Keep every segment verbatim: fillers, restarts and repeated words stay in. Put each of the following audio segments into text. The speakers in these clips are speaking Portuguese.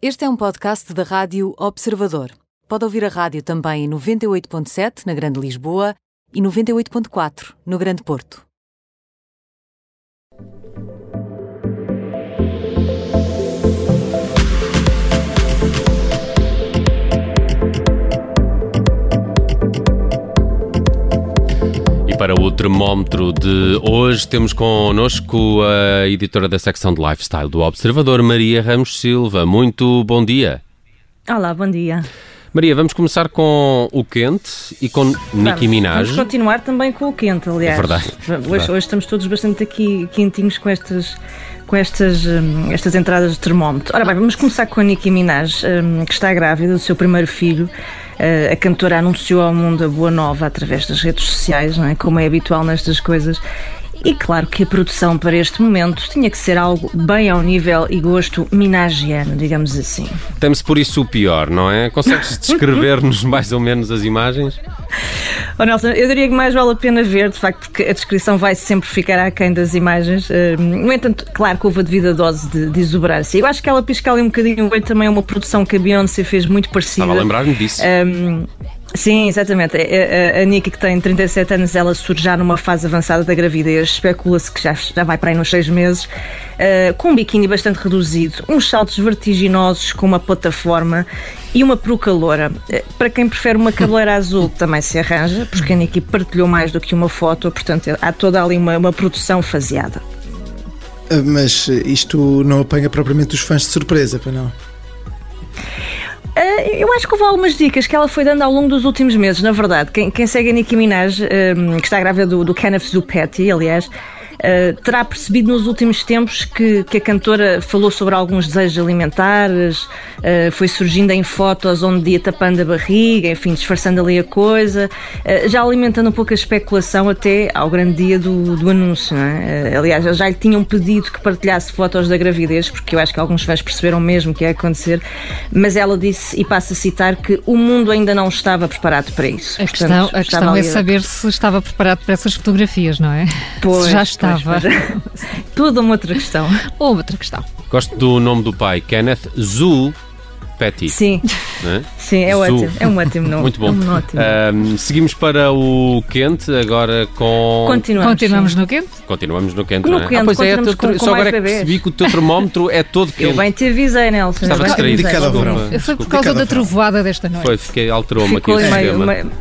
Este é um podcast da Rádio Observador. Pode ouvir a rádio também em noventa e oito ponto sete na Grande Lisboa e noventa e oito ponto quatro no Grande Porto. E para o termómetro de hoje temos connosco a editora da secção de Lifestyle do Observador, Maria Ramos Silva. Muito bom dia. Olá, bom dia. Maria, vamos começar com o quente e com Nicki Minaj. Vamos continuar também com o quente, aliás. É verdade. Hoje, verdade. hoje estamos todos bastante aqui quentinhos com estas, com estas, um, estas entradas de termómetro. Ora bem, vamos começar com a Nicki Minaj, um, que está grávida do seu primeiro filho. Uh, a cantora anunciou ao mundo a boa nova através das redes sociais, não é? Como é habitual nestas coisas. E claro que a produção para este momento tinha que ser algo bem ao nível e gosto minagiano, digamos assim. Temos por isso o pior, não é? Consegues descrever-nos mais ou menos as imagens? Oh, Nelson, eu diria que mais vale a pena ver, de facto, porque a descrição vai sempre ficar aquém das imagens. Uh, no entanto, claro que houve a devida dose de, de exuberância. Eu acho que ela pisca ali um bocadinho bem também uma produção que a Beyoncé fez muito parecida. Estava a lembrar-me disso. Um, Sim, exatamente. A, a, a Nicki, que tem trinta e sete anos, ela surge já numa fase avançada da gravidez. Especula-se que já, já vai para aí nos seis meses, uh, com um biquíni bastante reduzido, uns saltos vertiginosos com uma plataforma e uma peruca loura. Uh, para quem prefere uma cabeleira azul, também se arranja, porque a Nicki partilhou mais do que uma foto, portanto há toda ali uma, uma produção faseada. Mas isto não apanha propriamente os fãs de surpresa, para não? Uh, eu acho que houve algumas dicas que ela foi dando ao longo dos últimos meses, na verdade. Quem, quem segue a Nicki Minaj, um, que está grávida do, do Kenneth Zupatti, aliás, uh, terá percebido nos últimos tempos que, que a cantora falou sobre alguns desejos alimentares, uh, foi surgindo em fotos onde ia tapando a barriga, enfim, disfarçando ali a coisa, uh, já alimentando um pouco a especulação até ao grande dia do, do anúncio, não é? Uh, aliás, já lhe tinham pedido que partilhasse fotos da gravidez, porque eu acho que alguns fãs perceberam mesmo que ia acontecer, mas ela disse, e passo a citar, que o mundo ainda não estava preparado para isso. A questão, Portanto, a questão é saber se estava preparado para essas fotografias, não é? Pois, se já estava. Pois, pois. Tudo uma outra questão. Ou outra questão. Gosto do nome do pai, Kenneth Zupatti. Sim, é? Sim, é ótimo. É um ótimo nome. Muito bom. É um ótimo. Um, seguimos para o quente, agora com... Continuamos, Continuamos no quente? Continuamos no quente, no não é? quente, Ah, pois é, continuamos teu, com, com só agora mais é que bebês. percebi que o teu termómetro é todo quente. Eu bem te avisei, Nelson. Estava distraído. De cada verão. Foi por causa da trovoada desta noite. Foi, fiquei, alterou-me aqui Ficou o meio, sistema. meio...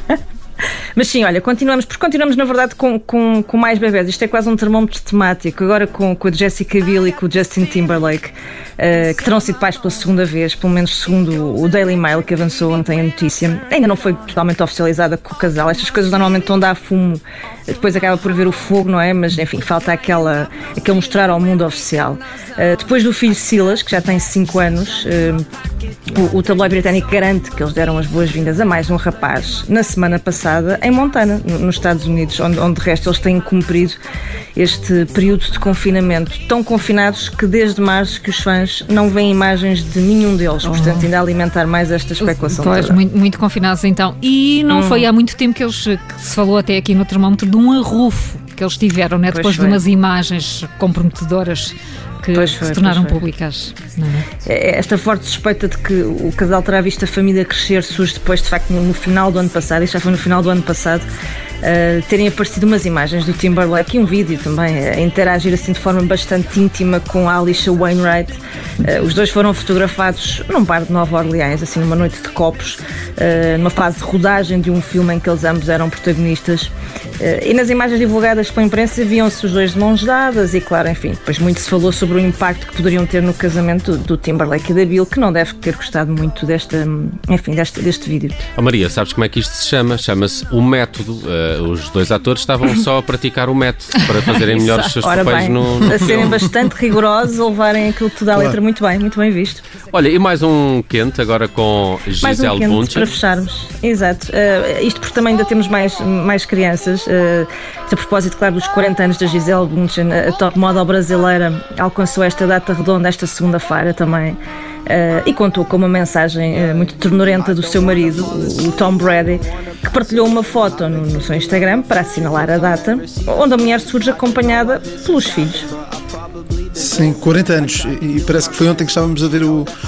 Mas sim, olha, continuamos, porque continuamos na verdade com, com, com mais bebés. Isto é quase um termómetro temático, agora com, com a Jessica Biel e com o Justin Timberlake, uh, que terão sido pais pela segunda vez, pelo menos segundo o Daily Mail, que avançou ontem a notícia. Ainda não foi totalmente oficializada com o casal. Estas coisas normalmente estão a dar fumo, depois acaba por ver o fogo, não é? Mas enfim, falta aquela, aquele mostrar ao mundo oficial. Uh, depois do filho Silas, que já tem cinco anos, uh, o, o tabloide britânico garante que eles deram as boas-vindas a mais um rapaz na semana passada em Montana, nos Estados Unidos, onde, onde de resto eles têm cumprido este período de confinamento, tão confinados que desde março que os fãs não veem imagens de nenhum deles, oh. Portanto ainda a alimentar mais esta especulação. Pois, toda. Muito, muito confinados então. E não hum. foi há muito tempo que eles, que se falou até aqui no termómetro de um arrufo que eles tiveram, né? Depois de umas imagens comprometedoras que foi, se tornaram públicas. Não é? Esta forte suspeita de que o casal terá visto a família crescer surge depois, de facto, no final do ano passado, isto já foi no final do ano passado, uh, terem aparecido umas imagens do Timberlake e um vídeo também, a interagir assim de forma bastante íntima com a Alicia Wainwright. Uh, os dois foram fotografados num bar de Nova Orleans, assim numa noite de copos, uh, numa fase de rodagem de um filme em que eles ambos eram protagonistas. Uh, e nas imagens divulgadas pela imprensa viam-se os dois de mãos dadas e, claro, enfim, depois muito se falou sobre o impacto que poderiam ter no casamento do, do Timberlake e da Biel, que não deve ter gostado muito desta, enfim, deste, deste vídeo. Oh Maria, sabes como é que isto se chama? Chama-se o método. Uh, os dois atores estavam só a praticar o método para fazerem melhor os seus Ora papéis bem, no, no a serem filme. bastante rigorosos, a levarem aquilo tudo à Claro. letra muito bem, muito bem visto. Olha, e mais um quente agora com Mais um Gisele quente Bündchen. para fecharmos. Exato. Uh, isto porque também ainda temos mais, mais crianças. Uh, a propósito, claro, dos quarenta anos da Gisele Bündchen, a top model brasileira alcançou esta data redonda esta segunda-feira também. Uh, e contou com uma mensagem uh, muito ternurenta do seu marido, o, o Tom Brady, que partilhou uma foto no, no seu Instagram para assinalar a data, onde a mulher surge acompanhada pelos filhos. Sim, quarenta anos. E parece que foi ontem que estávamos a ver o,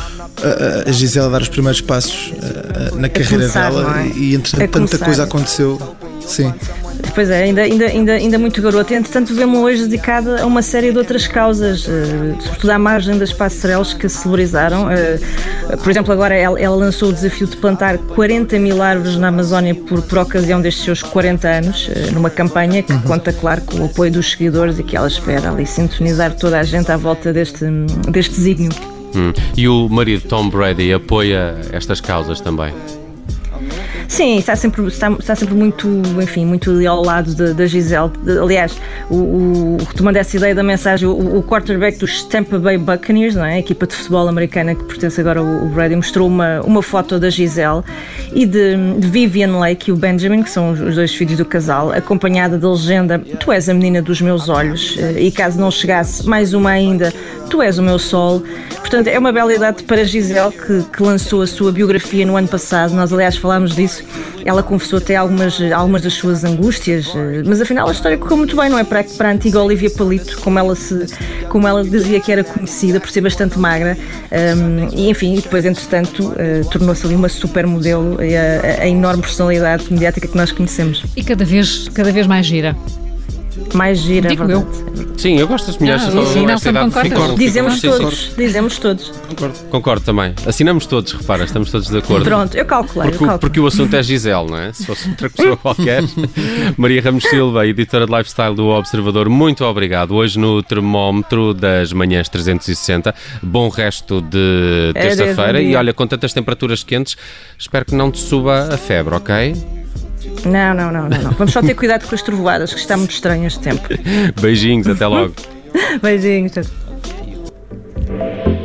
a, a Gisele a dar os primeiros passos a, a, na carreira começar, dela é? e entretanto tanta coisa aconteceu. Sim. Pois é, ainda, ainda, ainda, ainda muito garota. Entretanto, vemos-la hoje dedicada a uma série de outras causas, uh, sobretudo à margem das passarelas que a celebarizaram. Uh, por exemplo, agora ela, ela lançou o desafio de plantar quarenta mil árvores na Amazónia por, por ocasião destes seus quarenta anos, uh, numa campanha que uhum. conta, claro, com o apoio dos seguidores e que ela espera ali sintonizar toda a gente à volta deste, deste desígnio. Hum. E o marido Tom Brady apoia estas causas também? Sim, está sempre, está, está sempre muito, enfim, muito ali ao lado da, da Gisele. Aliás, o, o, retomando essa ideia da mensagem, o, o quarterback dos Tampa Bay Buccaneers, não é? A equipa de futebol americana que pertence agora ao Brady, mostrou uma, uma foto da Gisele e de, de Vivian Lake e o Benjamin, que são os dois filhos do casal, acompanhada da legenda "Tu és a menina dos meus olhos", e caso não chegasse, mais uma ainda, "Tu és o meu sol". Portanto, é uma bela idade para a Gisele, que, que lançou a sua biografia no ano passado. Nós, aliás, falámos disso. Ela confessou até algumas, algumas das suas angústias, mas afinal a história correu muito bem, não é? Para, para a antiga Olivia Palito, como ela, se, como ela dizia que era conhecida, por ser bastante magra. Um, e enfim, depois, entretanto, uh, tornou-se ali uma supermodelo e a, a enorme personalidade mediática que nós conhecemos. E cada vez, cada vez mais gira. Mais gira, Digo é verdade. eu. Sim, eu gosto das mulheres. Ah, sim, sim, não, esta idade, concordo. Dizemos sim, todos, sim. dizemos todos. Concordo. Concordo também. Assinamos todos, repara, estamos todos de acordo. Pronto, eu calculei. Porque, eu calculei. porque o assunto é Gisele, não é? Se fosse outra pessoa qualquer. Maria Ramos Silva, editora de Lifestyle do Observador, muito obrigado. Hoje no termómetro das manhãs trezentos e sessenta. Bom resto de terça-feira. E olha, com tantas temperaturas quentes, espero que não te suba a febre, ok? Não, não, não, não, não. Vamos só ter cuidado com as trovoadas, que está muito estranho este tempo. Beijinhos, até logo. Beijinhos.